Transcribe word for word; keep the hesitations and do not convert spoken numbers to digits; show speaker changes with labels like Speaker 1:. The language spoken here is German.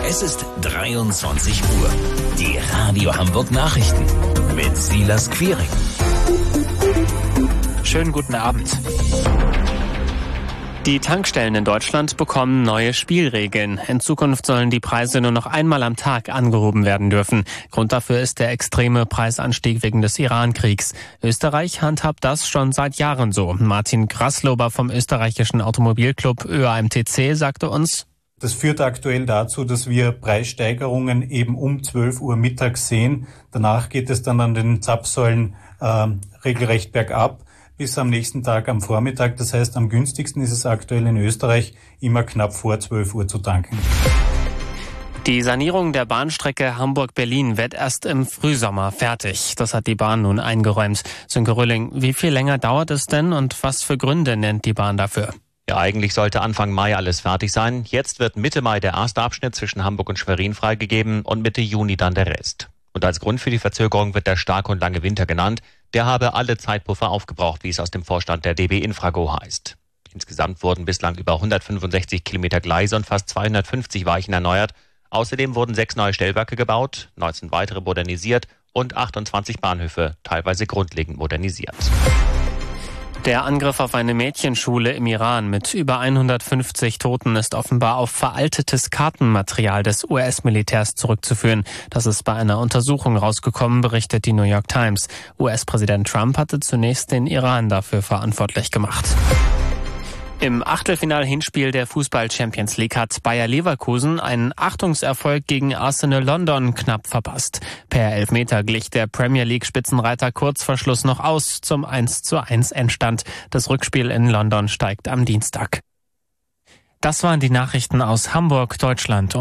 Speaker 1: Es ist dreiundzwanzig Uhr. Die Radio Hamburg Nachrichten mit Silas Quiring.
Speaker 2: Schönen guten Abend. Die Tankstellen in Deutschland bekommen neue Spielregeln. In Zukunft sollen die Preise nur noch einmal am Tag angehoben werden dürfen. Grund dafür ist der extreme Preisanstieg wegen des Iran-Kriegs. Österreich handhabt das schon seit Jahren so. Martin Graslober vom österreichischen Automobilclub Ö A M T C sagte uns:
Speaker 3: Das führt aktuell dazu, dass wir Preissteigerungen eben um zwölf Uhr mittags sehen. Danach geht es dann an den Zapfsäulen äh, regelrecht bergab bis am nächsten Tag am Vormittag. Das heißt, am günstigsten ist es aktuell in Österreich immer knapp vor zwölf Uhr zu tanken.
Speaker 2: Die Sanierung der Bahnstrecke Hamburg-Berlin wird erst im Frühsommer fertig. Das hat die Bahn nun eingeräumt. Sönke Rölling, wie viel länger dauert es denn und was für Gründe nennt die Bahn dafür?
Speaker 4: Ja, eigentlich sollte Anfang Mai alles fertig sein. Jetzt wird Mitte Mai der erste Abschnitt zwischen Hamburg und Schwerin freigegeben und Mitte Juni dann der Rest. Und als Grund für die Verzögerung wird der starke und lange Winter genannt. Der habe alle Zeitpuffer aufgebraucht, wie es aus dem Vorstand der D B Infrago heißt. Insgesamt wurden bislang über hundertfünfundsechzig Kilometer Gleise und fast zweihundertfünfzig Weichen erneuert. Außerdem wurden sechs neue Stellwerke gebaut, neunzehn weitere modernisiert und achtundzwanzig Bahnhöfe teilweise grundlegend modernisiert.
Speaker 2: Der Angriff auf eine Mädchenschule im Iran mit über hundertfünfzig Toten ist offenbar auf veraltetes Kartenmaterial des U S-Militärs zurückzuführen. Das ist bei einer Untersuchung rausgekommen, berichtet die New York Times. U S-Präsident Trump hatte zunächst den Iran dafür verantwortlich gemacht. Im Achtelfinal-Hinspiel der Fußball-Champions League hat Bayer Leverkusen einen Achtungserfolg gegen Arsenal London knapp verpasst. Per Elfmeter glich der Premier League-Spitzenreiter kurz vor Schluss noch aus zum eins zu eins Endstand. Das Rückspiel in London steigt am Dienstag. Das waren die Nachrichten aus Hamburg, Deutschland.